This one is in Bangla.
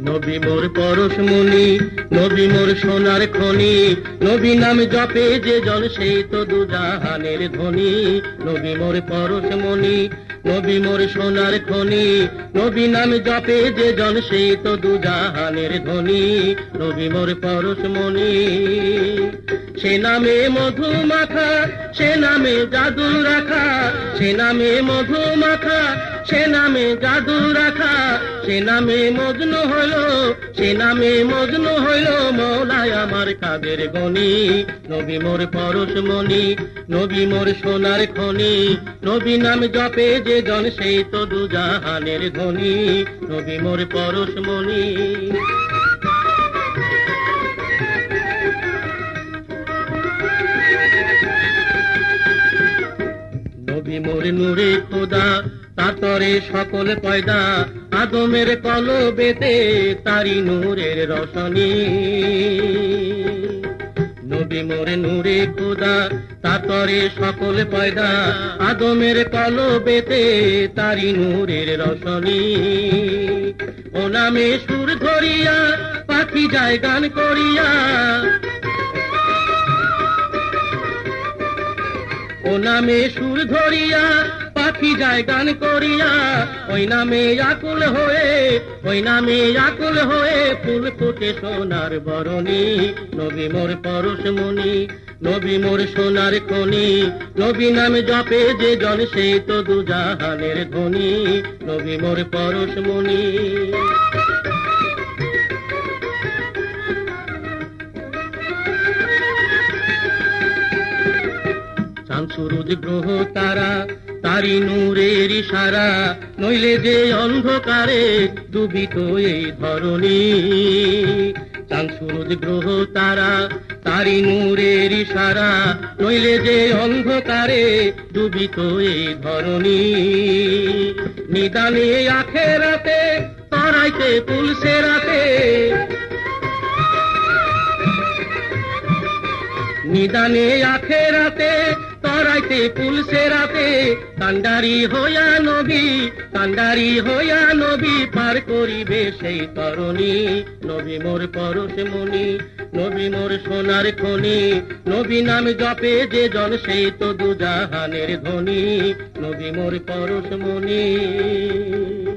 নবী মোর পরশমণি, নবী মোর সোনার খনি, নবী নাম জপে যে জন সেই তো দুজাহানের ধনী। নবী মোর পরশমণি, নবী মোর সোনার খনি, নবী নাম জপে যে জন সেই তো দুজাহানের ধনী। নবী মোর পরশমণি, সে নামে মধু মাখা, সে নামে জাদু রাখা, সে নামে মধু মাখা, সে নামে জাদু রাখা, সে নামে মজনু হইল, সে নামে মজনু হইল মওলায় আমার কাদের গনি। নবী মোর পরশমণি, নবী মোর সোনার খনি, নবী নাম জপে যে জন সেই তো দুজাহানের ধনী। নবী মোর পরশমণি। নবী মোর নূরে খোদা, তার তরে সকল পয়দা, আদমের কলবেতে তারি নূরের রশনি। নবী মোর নূরে খোদা, তার তরে সকল পয়দা, আদমের কলবেতে তারি নূরের রশনি। ও নামে সুর ধরিয়া পাখি যায় গান করিয়া, ও নামে সুর ধরিয়া পাখি যায় গান করিয়া, ওই নামে আকুল হয়ে, ওই নামে আকুল হয়ে ফুল ফুটে সোনার বরণী। নবী মোর পরশমণি, নবী মোর সোনার খনি, নবী নাম জপে যে জন সেই তো দুজাহানের ধনী। নবী মোর পরশমণি। চাঁদ সূরজ গ্রহ তারা, তারি নূরের ইশারা, নইলে যে অন্ধকারে ডুবিত এই ধরণী। চাঁদ সূরজ গ্রহ তারা, তারি নূরের ইশারা, নইলে যে অন্ধকারে ডুবিত এই ধরণী। নিদানে আখেরাতে তরাইতে পুলসে রাতে, নিদানে আখেরাতে তরাইতে পুলসে রাতে, কান্ডারি হইয়া নবী, কান্ডারি হইয়া নবী পার করিবে সেই তরণী। নবী মোর পরশমণি, নবী মোর সোনার খনি, নবী নাম জপে যে জন সেই তো দুজাহানের ধনী। নবী মোর পরশমণি।